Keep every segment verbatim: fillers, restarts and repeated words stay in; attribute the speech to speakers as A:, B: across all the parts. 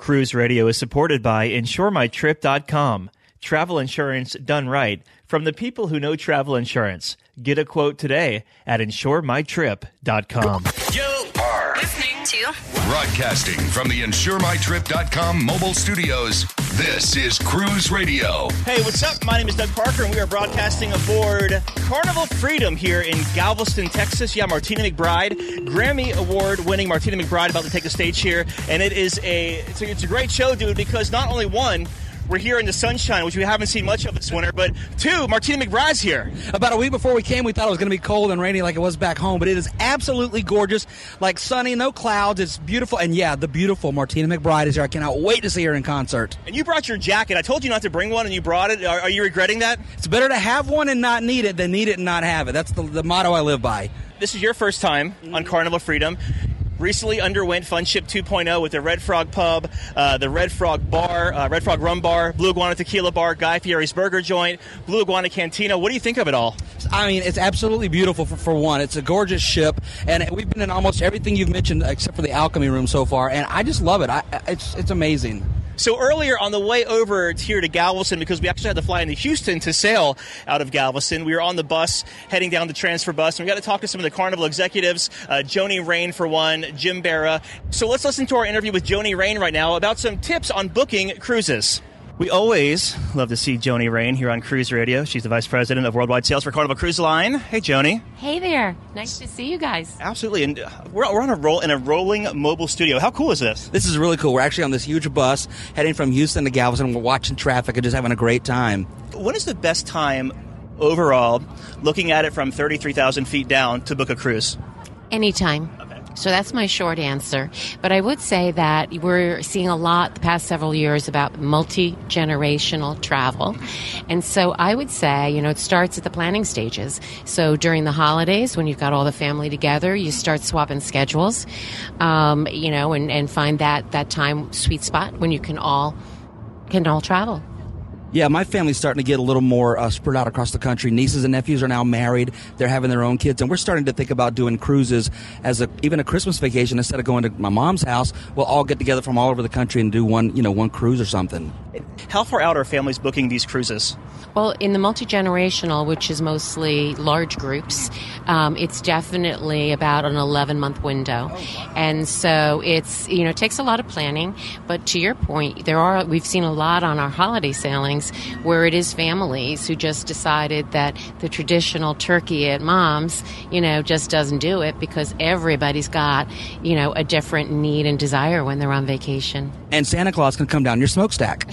A: Cruise Radio is supported by insure my trip dot com. Travel insurance done right from the people who know travel insurance. Get a quote today at insure my trip dot com.
B: You are
C: listening to
B: broadcasting from the insure my trip dot com mobile studios. This is Cruise Radio.
A: Hey, what's up? My name is Doug Parker, and we are broadcasting aboard Carnival Freedom here in Galveston, Texas. Yeah, Martina McBride, Grammy Award-winning Martina McBride, about to take the stage here, and it is a it's a, it's a great show, dude, because not only one, we're here in the sunshine, which we haven't seen much of this winter, but two, Martina McBride's here.
D: About a week before we came, we thought it was going to be cold and rainy like it was back home, but it is absolutely gorgeous, like sunny, no clouds. It's beautiful, and yeah, the beautiful Martina McBride is here. I cannot wait to see her in concert.
A: And you brought your jacket. I told you not to bring one, and you brought it. Are, are you regretting that?
D: It's better to have one and not need it than need it and not have it. That's the, the motto I live by.
A: This is your first time on Carnival Freedom. Recently underwent Funship two point oh with the Red Frog Pub, uh, the Red Frog Bar, uh, Red Frog Rum Bar, Blue Iguana Tequila Bar, Guy Fieri's Burger Joint, Blue Iguana Cantina. What do you think of it all?
D: I mean, it's absolutely beautiful for, for one. It's a gorgeous ship, and we've been in almost everything you've mentioned except for the Alchemy Room so far, and I just love it. I, it's it's amazing.
A: So earlier on the way over here to Galveston, because we actually had to fly into Houston to sail out of Galveston, we were on the bus heading down the transfer bus, and we got to talk to some of the Carnival executives, uh, Joni Rain for one, Jim Barra. So let's listen to our interview with Joni Rain right now about some tips on booking cruises. We always love to see Joni Rain here on Cruise Radio. She's the Vice President of Worldwide Sales for Carnival Cruise Line. Hey, Joni.
E: Hey there. Nice to see you guys.
A: Absolutely. And we're, we're on a roll in a rolling mobile studio. How cool is this?
D: This is really cool. We're actually on this huge bus heading from Houston to Galveston. We're watching traffic and just having a great time.
A: When is the best time overall, looking at it from thirty-three thousand feet down, to book a cruise?
E: Anytime. So that's my short answer. But I would say that we're seeing a lot the past several years about multi-generational travel. And so I would say, you know, it starts at the planning stages. So during the holidays, when you've got all the family together, you start swapping schedules, um, you know, and, and find that, that time sweet spot when you can all can all travel.
D: Yeah, my family's starting to get a little more uh, spread out across the country. Nieces and nephews are now married. They're having their own kids, and we're starting to think about doing cruises as a even a Christmas vacation. Instead of going to my mom's house, we'll all get together from all over the country and do one, you know, one cruise or something.
A: How far out are families booking these cruises?
E: Well, in the multi-generational, which is mostly large groups, um, it's definitely about an eleven-month window. And so it's, you know, it takes a lot of planning. But to your point, there are, we've seen a lot on our holiday sailings where it is families who just decided that the traditional turkey at mom's, you know, just doesn't do it because everybody's got, you know, a different need and desire when they're on vacation.
D: And Santa Claus can come down your smokestack.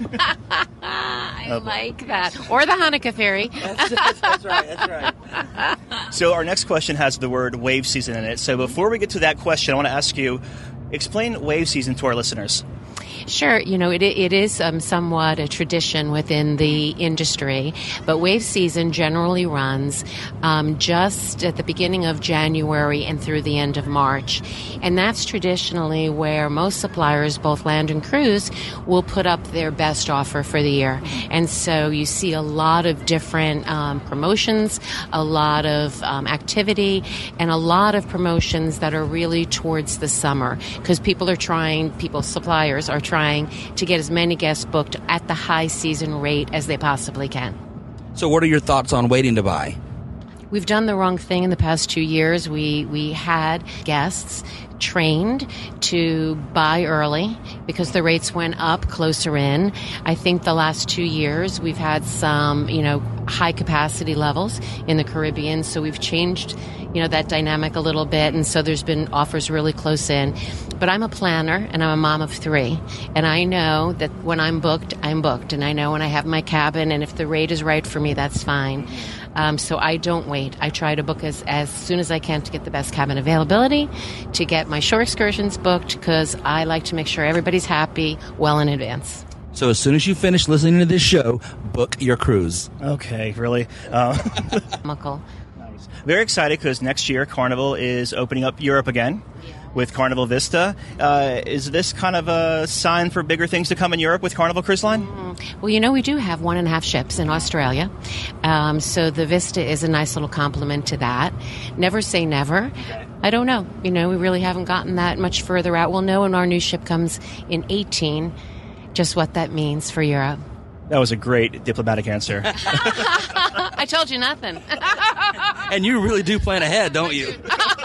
E: I oh, like that. Or the Hanukkah fairy.
A: that's, that's, that's right, that's right. So our next question has the word wave season in it. So before we get to that question, I want to ask you, explain wave season to our listeners.
E: Sure. You know, it it is um, somewhat a tradition within the industry, but wave season generally runs um, just at the beginning of January and through the end of March. And that's traditionally where most suppliers, both land and cruise, will put up their best offer for the year. And so you see a lot of different um, promotions, a lot of um, activity, and a lot of promotions that are really towards the summer because people are trying, people, suppliers are trying to get as many guests booked at the high season rate as they possibly can.
D: So what are your thoughts on waiting to buy?
E: We've done the wrong thing in the past two years. We we had guests trained to buy early because the rates went up closer in. I think the last two years we've had some, you know, high capacity levels in the Caribbean, so we've changed, you know, that dynamic a little bit, and so there's been offers really close in. But I'm a planner, and I'm a mom of three, and I know that when I'm booked, I'm booked, and I know when I have my cabin, and if the rate is right for me, that's fine. Um, so I don't wait. I try to book as, as soon as I can to get the best cabin availability, to get my shore excursions booked, because I like to make sure everybody's happy well in advance.
D: So as soon as you finish listening to this show, book your cruise.
A: Okay, really? Uh,
E: Muckle.
A: Nice. Very excited because next year Carnival is opening up Europe again. With Carnival Vista. Uh, is this kind of a sign for bigger things to come in Europe with Carnival Cruise Line?
E: Mm-hmm. Well, you know, we do have one and a half ships in Australia. Um, so the Vista is a nice little complement to that. Never say never. I don't know. You know, we really haven't gotten that much further out. We'll know when our new ship comes in eighteen just what that means for Europe.
A: That was a great diplomatic answer.
E: I told you nothing.
D: And you really do plan ahead, don't you?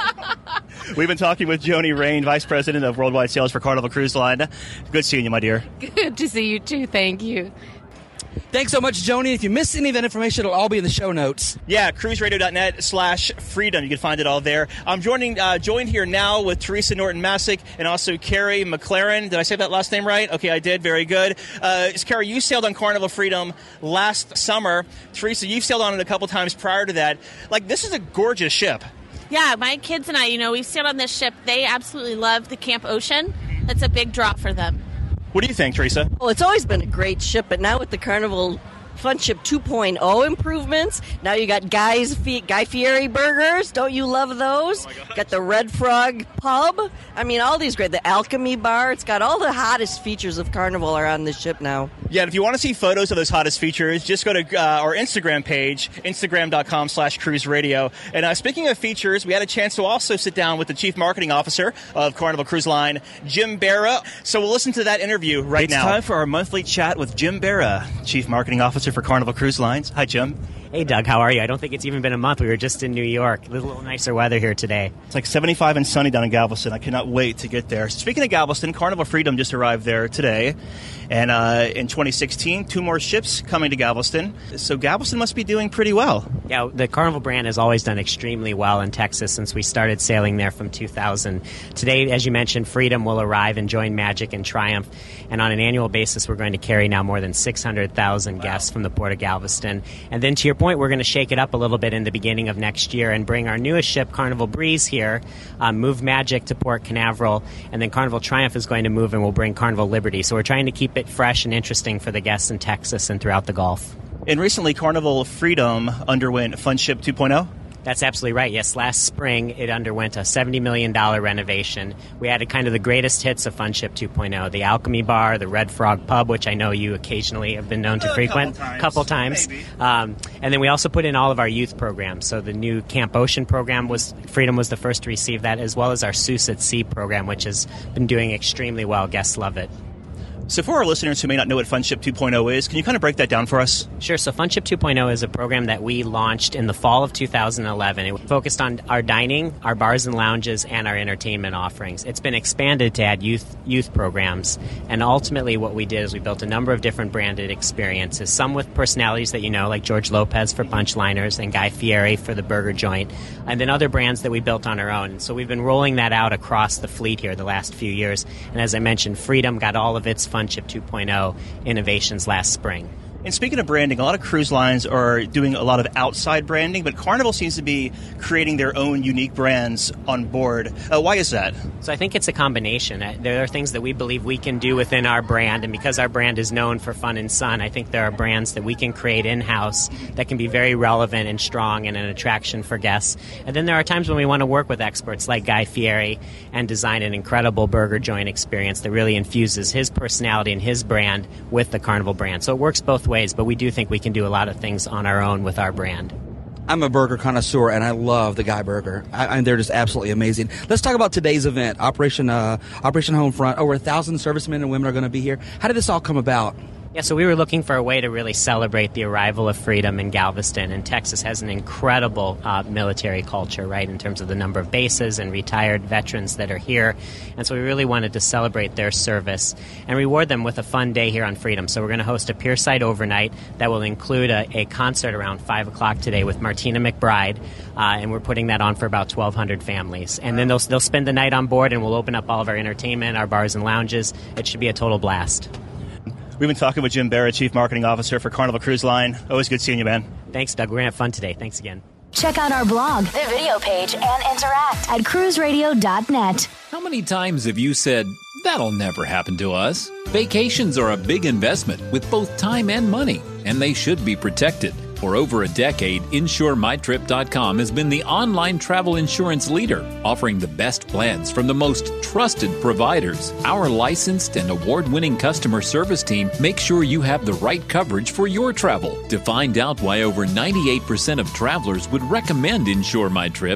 A: We've been talking with Joni Rain, Vice President of Worldwide Sales for Carnival Cruise Line. Good seeing you, my dear.
E: Good to see you, too. Thank you.
D: Thanks so much, Joni. If you missed any of that information, it'll all be in the show notes.
A: Yeah, cruiseradio.net slash freedom. You can find it all there. I'm joining, uh, joined here now with Teresa Norton-Masick and also Carrie McLaren. Did I say that last name right? Okay, I did. Very good. Uh, Carrie, you sailed on Carnival Freedom last summer. Teresa, you've sailed on it a couple times prior to that. Like, this is a gorgeous ship.
C: Yeah, my kids and I, you know, we've sailed on this ship. They absolutely love the Camp Ocean. That's a big draw for them.
A: What do you think, Teresa?
F: Well, it's always been a great ship, but now with the Carnival Fun Ship two point oh improvements, now you got Guy's Guy Fieri burgers. Don't you love those? Oh, got the Red Frog Pub. I mean, all these great. The Alchemy Bar. It's got all the hottest features of Carnival are on this ship now.
A: Yeah, and if you want to see photos of those hottest features, just go to uh, our Instagram page, instagram.com slash cruise radio. And uh, speaking of features, we had a chance to also sit down with the Chief Marketing Officer of Carnival Cruise Line, Jim Barra. So we'll listen to that interview right
G: it's
A: now.
G: It's time for our monthly chat with Jim Barra, Chief Marketing Officer for Carnival Cruise Lines. Hi, Jim.
H: Hey, Doug. How are you? I don't think it's even been a month. We were just in New York. A little nicer weather here today.
A: It's like seventy-five and sunny down in Galveston. I cannot wait to get there. Speaking of Galveston, Carnival Freedom just arrived there today. And uh, in twenty sixteen, two more ships coming to Galveston. So Galveston must be doing pretty well.
H: Yeah, the Carnival brand has always done extremely well in Texas since we started sailing there from two thousand. Today, as you mentioned, Freedom will arrive and join Magic and Triumph. And on an annual basis, we're going to carry now more than six hundred thousand wow. guests from the Port of Galveston. And then to your point, we're going to shake it up a little bit in the beginning of next year and bring our newest ship, Carnival Breeze, here, um, move Magic to Port Canaveral, and then Carnival Triumph is going to move and we'll bring Carnival Liberty. So we're trying to keep it fresh and interesting for the guests in Texas and throughout the Gulf.
A: And recently, Carnival Freedom underwent Fun Ship two point oh?
H: That's absolutely right. Yes, last spring it underwent a seventy million dollars renovation. We added kind of the greatest hits of Fun Ship two point oh, the Alchemy Bar, the Red Frog Pub, which I know you occasionally have been known to
A: a
H: frequent.
A: Couple times.
H: Couple times.
A: Maybe.
H: Um, and then we also put in all of our youth programs. So the new Camp Ocean program, was Freedom was the first to receive that, as well as our Seuss at Sea program, which has been doing extremely well. Guests love it.
A: So for our listeners who may not know what Fun Ship two point oh is, can you kind of break that down for us?
H: Sure. So Fun Ship two point oh is a program that we launched in the fall of two thousand eleven. It focused on our dining, our bars and lounges, and our entertainment offerings. It's been expanded to add youth youth programs. And ultimately what we did is we built a number of different branded experiences, some with personalities that you know, like George Lopez for Punchliners and Guy Fieri for the Burger Joint, and then other brands that we built on our own. So we've been rolling that out across the fleet here the last few years. And as I mentioned, Freedom got all of its Fun Ship two point oh innovations last spring.
A: And speaking of branding, a lot of cruise lines are doing a lot of outside branding, but Carnival seems to be creating their own unique brands on board. Uh, why is that?
H: So I think it's a combination. There are things that we believe we can do within our brand, and because our brand is known for fun and sun, I think there are brands that we can create in-house that can be very relevant and strong and an attraction for guests. And then there are times when we want to work with experts like Guy Fieri and design an incredible burger joint experience that really infuses his personality and his brand with the Carnival brand. So it works both ways, but we do think we can do a lot of things on our own with our brand.
D: I'm a burger connoisseur, and I love the Guy Burger. I, and they're just absolutely amazing. Let's talk about today's event, Operation uh, Operation Homefront. Over a thousand servicemen and women are going to be here. How did this all come about?
H: Yeah, so we were looking for a way to really celebrate the arrival of freedom in Galveston, and Texas has an incredible uh, military culture, right, in terms of the number of bases and retired veterans that are here, and so we really wanted to celebrate their service and reward them with a fun day here on Freedom. So we're going to host a Pierside overnight that will include a, a concert around five o'clock today with Martina McBride, uh, and we're putting that on for about twelve hundred families. And then they'll, they'll spend the night on board, and we'll open up all of our entertainment, our bars and lounges. It should be a total blast.
A: We've been talking with Jim Barra, Chief Marketing Officer for Carnival Cruise Line. Always good seeing you, man.
H: Thanks, Doug. We're going to have fun today. Thanks again.
I: Check out our blog, the video page, and interact at cruise radio dot net.
J: How many times have you said, that'll never happen to us? Vacations are a big investment with both time and money, and they should be protected. For over a decade, insure my trip dot com has been the online travel insurance leader, offering the best plans from the most trusted providers. Our licensed and award-winning customer service team makes sure you have the right coverage for your travel. To find out why over ninety-eight percent of travelers would recommend Insure My Trip,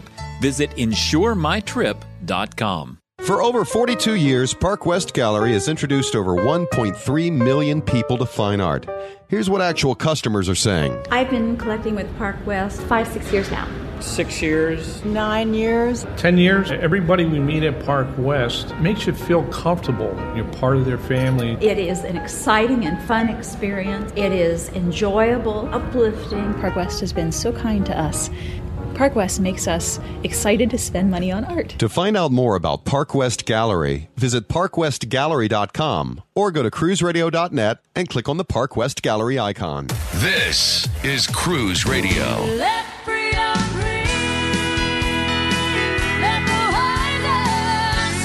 J: Visit insure my trip dot com.
K: For over forty-two years, Park West Gallery has introduced over one point three million people to fine art. Here's what actual customers are saying.
L: I've been collecting with Park West five, six years now.
M: Six years.
N: Nine years.
M: Ten years. Everybody we meet at Park West makes you feel comfortable. You're part of their family.
L: It is an exciting and fun experience. It is enjoyable, uplifting.
O: Park West has been so kind to us. Park West makes us excited to spend money on art.
K: To find out more about Park West Gallery, visit park west gallery dot com or go to cruise radio dot net and click on the Park West Gallery icon.
B: This is Cruise Radio.
I: Let freedom ring. Let the wildest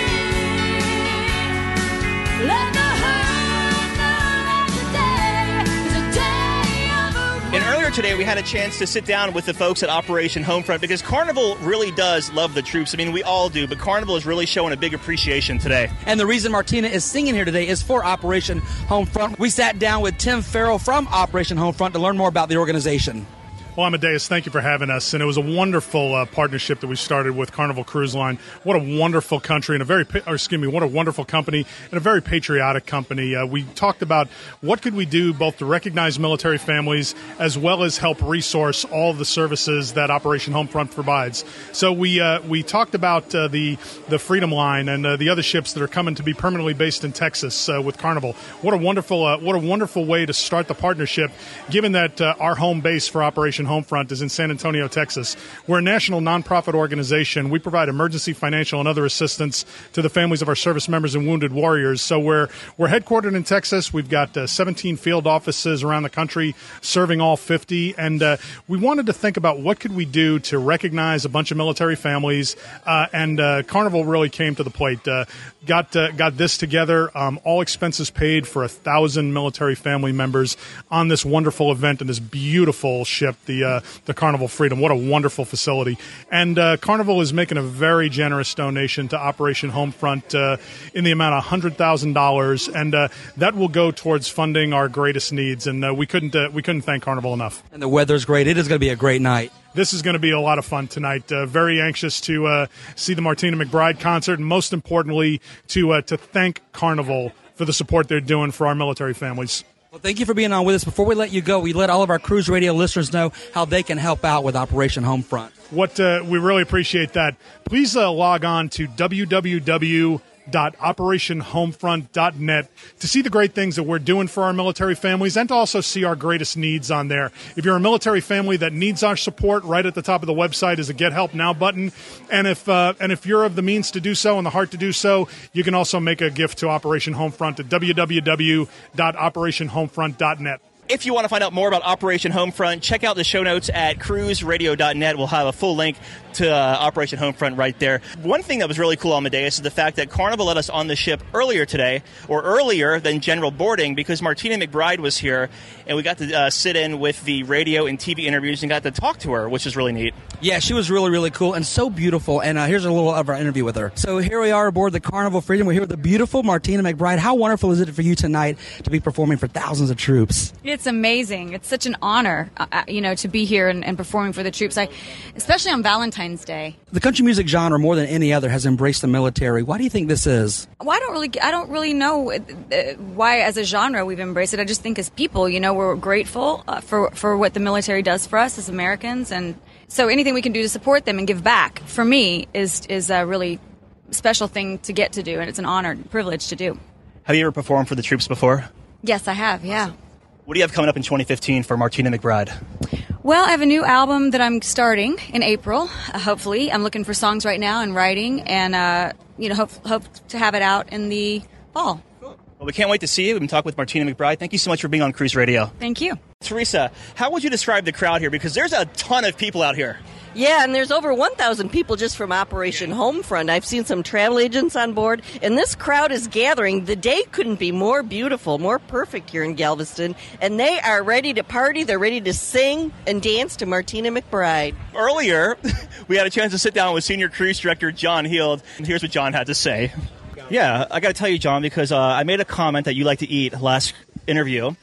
I: sing. Let the hurt know that today is a day of a
A: And earlier today, we had a chance to sit down with the folks at Operation Homefront because Carnival really does love the troops. I mean, we all do, but Carnival is really showing a big appreciation today.
D: And the reason Martina is singing here today is for Operation Homefront. We sat down with Tim Farrell from Operation Homefront to learn more about the organization.
P: Well, Amadeus, thank you for having us. And it was a wonderful uh, partnership that we started with Carnival Cruise Line. What a wonderful country and a very, or excuse me, what a wonderful company and a very patriotic company. Uh, we talked about what could we do both to recognize military families as well as help resource all of the services that Operation Homefront provides. So we uh, we talked about uh, the the Freedom Line and uh, the other ships that are coming to be permanently based in Texas uh, with Carnival. What a wonderful uh, what a wonderful way to start the partnership, given that uh, our home base for Operation Homefront is in San Antonio, Texas. We're a national nonprofit organization. We provide emergency financial and other assistance to the families of our service members and wounded warriors. So we're we're headquartered in Texas. We've got uh, seventeen field offices around the country serving all fifty. And uh, we wanted to think about what could we do to recognize a bunch of military families. Uh, and uh, Carnival really came to the plate. Uh, got uh, got this together. Um, all expenses paid for a thousand military family members on this wonderful event and this beautiful ship, the uh, the Carnival Freedom. What a wonderful facility. And uh, Carnival is making a very generous donation to Operation Homefront uh, in the amount of one hundred thousand dollars, and uh, that will go towards funding our greatest needs. And uh, we couldn't uh, we couldn't thank Carnival enough.
D: And the weather's great. It is going to be a great night.
P: This is going to be a lot of fun tonight. Uh, very anxious to uh, see the Martina McBride concert, and most importantly, to uh, to thank Carnival for the support they're doing for our military families.
D: Well, thank you for being on with us. Before we let you go, we let all of our Cruise Radio listeners know how they can help out with Operation Homefront.
P: What uh, we really appreciate that. Please uh, log on to w w w dot operation homefront dot net to see the great things that we're doing for our military families and to also see our greatest needs on there. If you're a military family that needs our support, right at the top of the website is a Get Help Now button. And if uh, and if you're of the means to do so and the heart to do so, you can also make a gift to Operation Homefront at w w w dot operation homefront dot net.
A: If you want to find out more about Operation Homefront, check out the show notes at cruise radio dot net. We'll have a full link to uh, Operation Homefront right there. One thing that was really cool, Amadeus, is the fact that Carnival let us on the ship earlier today, or earlier than general boarding, because Martina McBride was here, and we got to uh, sit in with the radio and T V interviews and got to talk to her, which is really neat.
D: Yeah, she was really, really cool and so beautiful. And uh, here's a little of our interview with her. So here we are aboard the Carnival Freedom. We're here with the beautiful Martina McBride. How wonderful is it for you tonight to be performing for thousands of troops?
Q: It's amazing. It's such an honor, uh, you know, to be here and, and performing for the troops, I, especially on Valentine's Day.
D: The country music genre, more than any other, has embraced the military. Why do you think this is?
Q: Well, I don't really, I don't really know uh, why, as a genre, we've embraced it. I just think, as people, you know, we're grateful uh, for for what the military does for us as Americans, and so anything we can do to support them and give back, for me, is is a really special thing to get to do, and it's an honor and privilege to do.
A: Have you ever performed for the troops before?
Q: Yes, I have. Yeah.
A: What do you have coming up in twenty fifteen for Martina McBride?
Q: Well, I have a new album that I'm starting in April, uh, hopefully. I'm looking for songs right now and writing, and, uh, you know, hope, hope to have it out in the fall.
A: Well, we can't wait to see you. We've been talking with Martina McBride. Thank you so much for being on Cruise Radio.
Q: Thank you.
A: Teresa, how would you describe the crowd here? Because there's a ton of people out here.
F: Yeah, and there's over one thousand people just from Operation Homefront. I've seen some travel agents on board, and this crowd is gathering. The day couldn't be more beautiful, more perfect here in Galveston, and they are ready to party. They're ready to sing and dance to Martina McBride.
A: Earlier, we had a chance to sit down with Senior Cruise Director John Heald, and here's what John had to say. Yeah, I got to tell you, John, because uh, I made a comment that you like to eat last interview.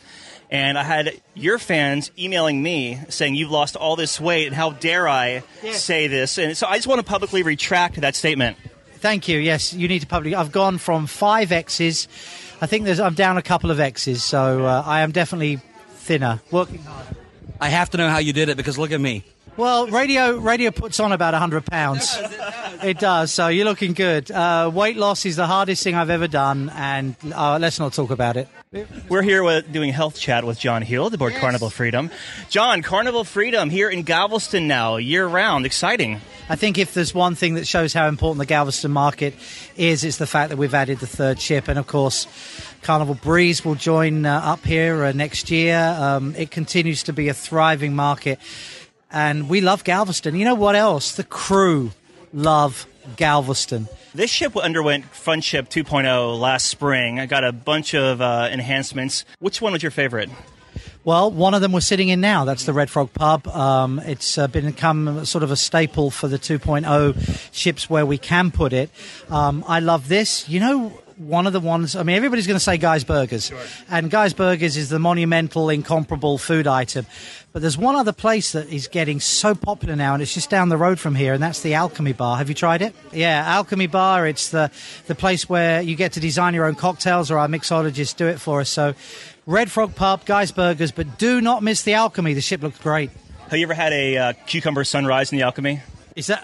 A: And I had your fans emailing me saying you've lost all this weight, and how dare I
N: Yes.
A: say this? And so I just want to publicly retract that statement.
N: Thank you. Yes, you need to publicly. I've gone from five X's. I think there's. I'm down a couple of X's, so uh, I am definitely thinner. Working hard.
D: I have to know how you did it because look at me.
N: Well, radio radio puts on about one hundred pounds. It does, so you're looking good. Uh, weight loss is the hardest thing I've ever done, and uh, let's not talk about it.
A: We're here with, doing Health Chat with John Hield aboard
N: Yes.
A: Carnival Freedom. John, Carnival Freedom here in Galveston now, year-round. Exciting.
N: I think if there's one thing that shows how important the Galveston market is, it's the fact that we've added the third ship. And, of course, Carnival Breeze will join uh, up here uh, next year. Um, it continues to be a thriving market. And we love Galveston. You know what else? The crew love Galveston.
A: This ship underwent Fun Ship two point oh last spring. I got a bunch of uh, enhancements. Which one was your favorite?
N: Well, one of them we're sitting in now. That's the Red Frog Pub. Um, it's uh, been become sort of a staple for the two point oh ships where we can put it. Um, I love this. You know, one of the ones, I mean, everybody's going to say Guy's Burgers. Sure. And Guy's Burgers is the monumental, incomparable food item. But there's one other place that is getting so popular now, and it's just down the road from here, and that's the Alchemy Bar. Have you tried it? Yeah, Alchemy Bar. It's the, the place where you get to design your own cocktails, or our mixologists do it for us. So Red Frog Pub, Guy's Burgers, but do not miss the Alchemy. The ship looks great.
A: Have you ever had a uh, cucumber sunrise in the Alchemy?
N: Is that...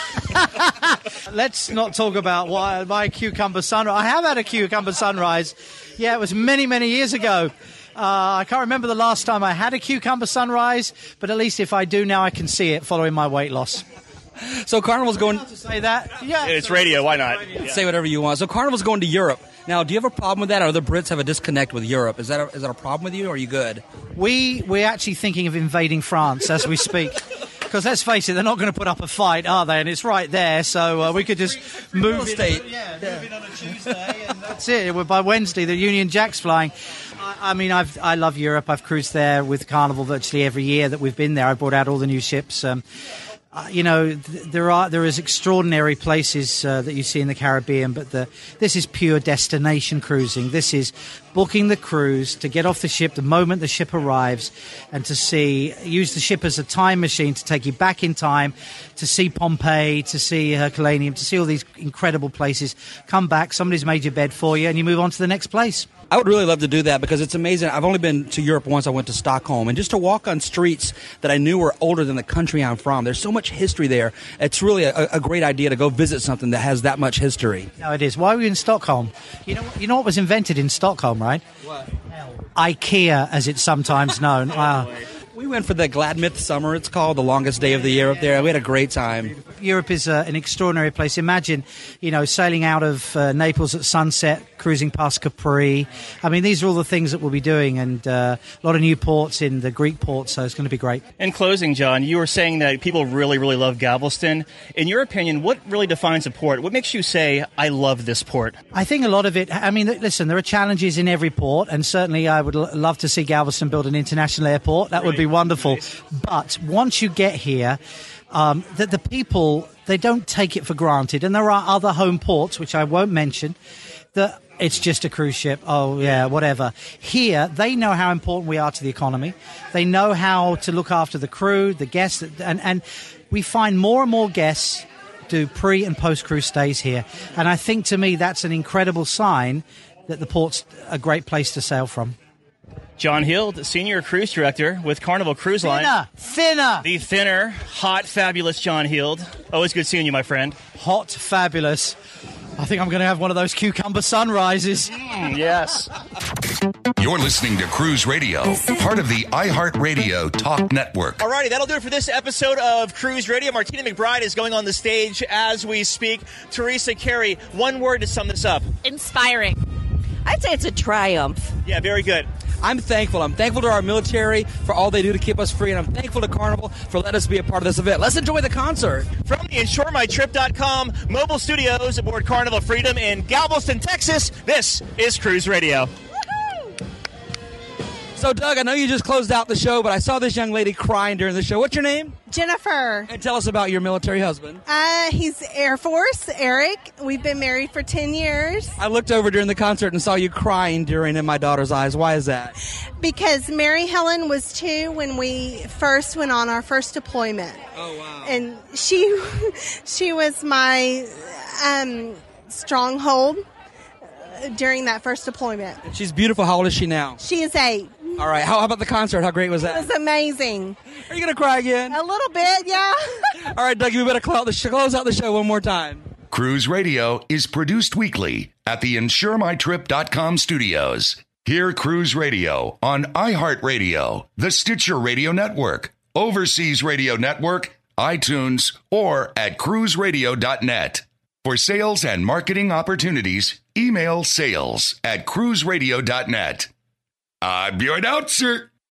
N: Let's not talk about why my cucumber sunrise. I have had a cucumber sunrise. Yeah, it was many, many years ago. Uh, I can't remember the last time I had a cucumber sunrise, but at least if I do now, I can see it following my weight loss.
D: So Carnival's going
N: to say that. Yeah,
A: it's radio. Why not?
D: Yeah. Say whatever you want. So Carnival's going to Europe now. Do you have a problem with that, or the Brits have a disconnect with Europe? Is that a, is that a problem with you, or are you good?
N: We we're actually thinking of invading France as we speak. Because let's face it, they're not going to put up a fight, are they? And it's right there, so uh, we could just move
D: state.
N: In, yeah, move in on a Tuesday, and that's it. We're, by Wednesday, the Union Jack's flying. I, I mean, I've, I love Europe. I've cruised there with Carnival virtually every year that we've been there. I brought out all the new ships. Um, uh, you know, th- there are there is extraordinary places uh, that you see in the Caribbean, but the, this is pure destination cruising. This is booking the cruise to get off the ship the moment the ship arrives, and to see use the ship as a time machine to take you back in time, to see Pompeii, to see Herculaneum, to see all these incredible places. Come back, somebody's made your bed for you, and you move on to the next place.
D: I would really love to do that because it's amazing. I've only been to Europe once. I went to Stockholm. And just to walk on streets that I knew were older than the country I'm from, there's so much history there. It's really a, a great idea to go visit something that has that much history.
N: No, it is. Why were you in Stockholm? You know, you know what was invented in Stockholm, right?
D: What?
N: IKEA, as it's sometimes known. Uh,
D: we went for the Gladmith Summer, it's called, the longest day of the year up there. We had a great time.
N: Europe is uh, an extraordinary place. Imagine, you know, sailing out of uh, Naples at sunset, cruising past Capri. I mean, these are all the things that we'll be doing, and uh, a lot of new ports in the Greek ports, so it's going to be great.
A: In closing, John, you were saying that people really, really love Galveston. In your opinion, what really defines a port? What makes you say, I love this port?
N: I think a lot of it, I mean, listen, there are challenges in every port, and certainly I would l- love to see Galveston build an international airport. That would be wonderful. But once you get here, um, the, the people, they don't take it for granted. And there are other home ports, which I won't mention, that it's just a cruise ship. Oh, yeah, whatever. Here, they know how important we are to the economy. They know how to look after the crew, the guests, and, and we find more and more guests do pre- and post-cruise stays here. And I think, to me, that's an incredible sign that the port's a great place to sail from.
A: John Hield, Senior Cruise Director with Carnival Cruise Line.
N: Thinner, thinner.
A: The thinner, hot, fabulous John Hield. Always good seeing you, my friend.
N: Hot, fabulous. I think I'm going to have one of those cucumber sunrises.
A: Mm, yes.
B: You're listening to Cruise Radio, part of the iHeartRadio Talk Network.
A: Alrighty, that'll do it for this episode of Cruise Radio. Martina McBride is going on the stage as we speak. Teresa Carey, one word to sum this up.
C: Inspiring.
F: I'd say it's a triumph.
A: Yeah, very good.
D: I'm thankful. I'm thankful to our military for all they do to keep us free, and I'm thankful to Carnival for letting us be a part of this event. Let's enjoy the concert.
A: From the Insure My Trip dot com mobile studios aboard Carnival Freedom in Galveston, Texas, this is Cruise Radio.
D: So, Doug, I know you just closed out the show, but I saw this young lady crying during the show. What's your name?
R: Jennifer.
D: And tell us about your military husband.
R: Uh, he's Air Force, Eric. We've been married for ten years.
D: I looked over during the concert and saw you crying during In My Daughter's Eyes. Why is that?
R: Because Mary Helen was two when we first went on our first deployment.
D: Oh, wow.
R: And she, she was my um, stronghold during that first deployment.
D: And she's beautiful. How old is she now?
R: She is eight.
D: All right. How about the concert? How great was
R: It
D: that?
R: was amazing.
D: Are you going to cry again?
R: A little bit, yeah.
D: All right, Doug, you better close, the sh- close out the show one more time.
B: Cruise Radio is produced weekly at the Insure My Trip dot com studios. Hear Cruise Radio on iHeartRadio, the Stitcher Radio Network, Overseas Radio Network, iTunes, or at cruise radio dot net. For sales and marketing opportunities, email sales at cruise radio dot net. I'm your announcer,